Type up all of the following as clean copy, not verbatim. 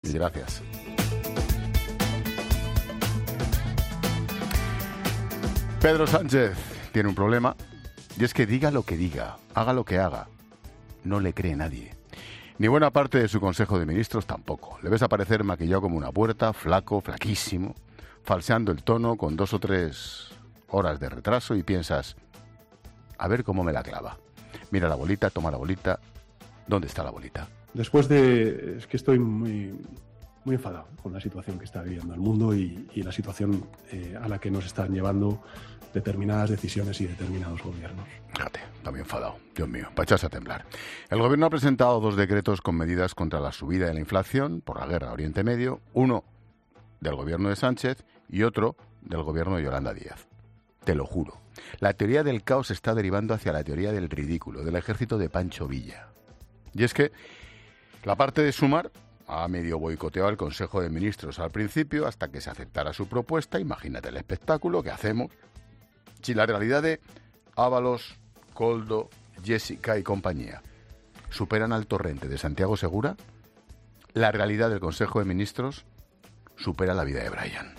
Gracias. Pedro Sánchez tiene un problema, y es que diga lo que diga, haga lo que haga, no le cree nadie. Ni buena parte de su Consejo de Ministros tampoco. Le ves aparecer maquillado como una puerta, flaco, flaquísimo, falseando el tono con 2 o 3 horas de retraso y piensas, a ver cómo me la clava. Mira la bolita, toma la bolita. ¿Dónde está la bolita? Es que estoy muy enfadado con la situación que está viviendo el mundo y la situación a la que nos están llevando determinadas decisiones y determinados gobiernos. Fíjate, está muy enfadado. Dios mío, para echarse a temblar. El gobierno ha presentado 2 decretos con medidas contra la subida de la inflación por la guerra de Oriente Medio, uno del gobierno de Sánchez y otro del gobierno de Yolanda Díaz. Te lo juro. La teoría del caos está derivando hacia la teoría del ridículo, del ejército de Pancho Villa. Y es que la parte de Sumar ha medio boicoteado el Consejo de Ministros al principio hasta que se aceptara su propuesta. Imagínate el espectáculo que hacemos si la realidad de Ábalos, Koldo, Jessica y compañía superan al torrente de Santiago Segura. La realidad del Consejo de Ministros supera la vida de Brian.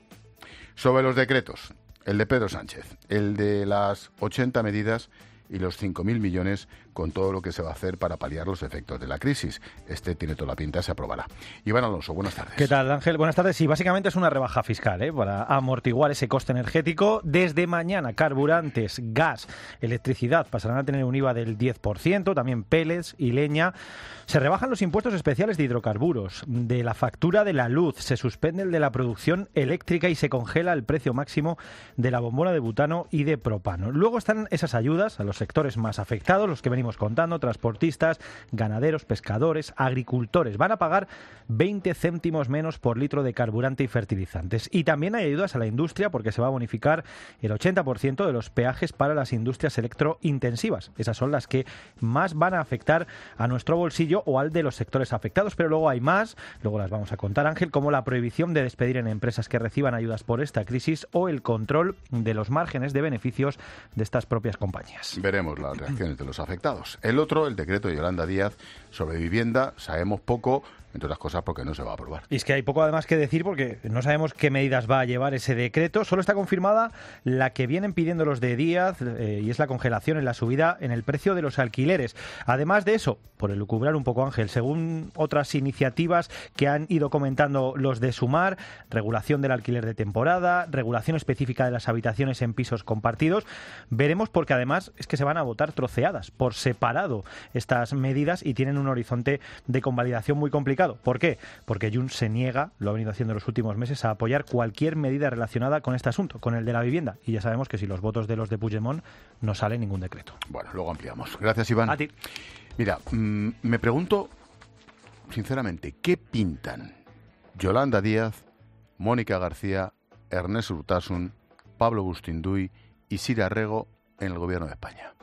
Sobre los decretos, el de Pedro Sánchez, el de las 80 medidas y los 5.000 millones con todo lo que se va a hacer para paliar los efectos de la crisis. Este tiene toda la pinta, se aprobará. Iván Alonso, buenas tardes. ¿Qué tal, Ángel? Buenas tardes. Sí, básicamente es una rebaja fiscal, para amortiguar ese coste energético. Desde mañana, carburantes, gas, electricidad pasarán a tener un IVA del 10%, también pellets y leña. Se rebajan los impuestos especiales de hidrocarburos, de la factura de la luz, se suspende el de la producción eléctrica y se congela el precio máximo de la bombona de butano y de propano. Luego están esas ayudas a los sectores más afectados, los que venimos contando, transportistas, ganaderos, pescadores, agricultores. Van a pagar 20 céntimos menos por litro de carburante y fertilizantes. Y también hay ayudas a la industria porque se va a bonificar el 80% de los peajes para las industrias electrointensivas. Esas son las que más van a afectar a nuestro bolsillo o al de los sectores afectados, pero luego hay más, luego las vamos a contar, Ángel, como la prohibición de despedir en empresas que reciban ayudas por esta crisis o el control de los márgenes de beneficios de estas propias compañías. Veremos las reacciones de los afectados. El otro, el decreto de Yolanda Díaz sobre vivienda, sabemos poco, entre otras cosas porque no se va a aprobar. Y es que hay poco además que decir porque no sabemos qué medidas va a llevar ese decreto. Solo está confirmada la que vienen pidiendo los de Díaz y es la congelación en la subida en el precio de los alquileres. Además de eso, por elucubrar un poco, Ángel, según otras iniciativas que han ido comentando los de Sumar, regulación del alquiler de temporada, regulación específica de las habitaciones en pisos compartidos, veremos porque además es que se van a votar troceadas por separado estas medidas y tienen un horizonte de convalidación muy complicado. ¿Por qué? Porque Junts se niega, lo ha venido haciendo en los últimos meses, a apoyar cualquier medida relacionada con este asunto, con el de la vivienda. Y ya sabemos que si los votos de los de Puigdemont no sale ningún decreto. Bueno, luego ampliamos. Gracias, Iván. A ti. Mira, me pregunto, sinceramente, ¿qué pintan Yolanda Díaz, Mónica García, Ernest Urtasun, Pablo Bustinduy y Sira Rego en el gobierno de España?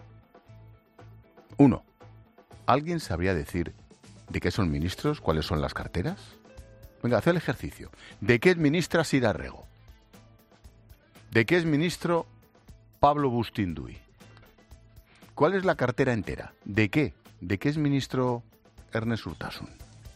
1. ¿Alguien sabría decir de qué son ministros? ¿Cuáles son las carteras? Venga, haz el ejercicio. ¿De qué es ministra Sira Rego? ¿De qué es ministro Pablo Bustinduy? ¿Cuál es la cartera entera? ¿De qué? ¿De qué es ministro Ernest Urtasun?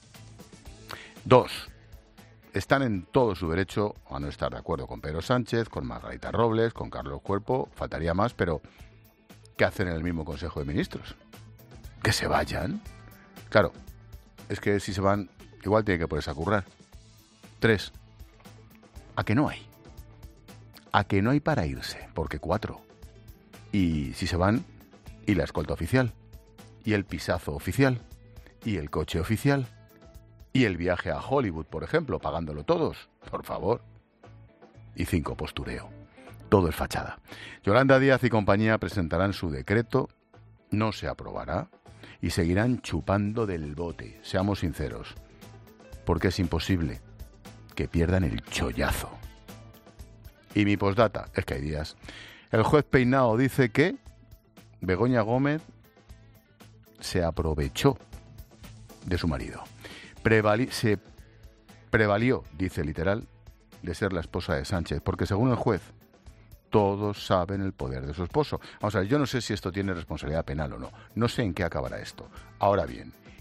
2. Están en todo su derecho a no estar de acuerdo con Pedro Sánchez, con Margarita Robles, con Carlos Cuerpo, faltaría más, pero ¿qué hacen en el mismo Consejo de Ministros? ¿Que se vayan? Claro, es que si se van, igual tiene que ponerse a currar. 3. ¿A que no hay? ¿A que no hay para irse? Porque 4. Y si se van, ¿y la escolta oficial? ¿Y el pisazo oficial? ¿Y el coche oficial? ¿Y el viaje a Hollywood, por ejemplo, pagándolo todos? Por favor. Y 5, postureo. Todo es fachada. Yolanda Díaz y compañía presentarán su decreto, no se aprobará y seguirán chupando del bote, seamos sinceros, porque es imposible que pierdan el chollazo. Y mi postdata, es que hay días. El juez Peinado dice que Begoña Gómez se aprovechó de su marido. Se prevalió, dice literal, de ser la esposa de Sánchez, porque según el juez, todos saben el poder de su esposo. Vamos a ver, yo no sé si esto tiene responsabilidad penal o no. No sé en qué acabará esto. Ahora bien,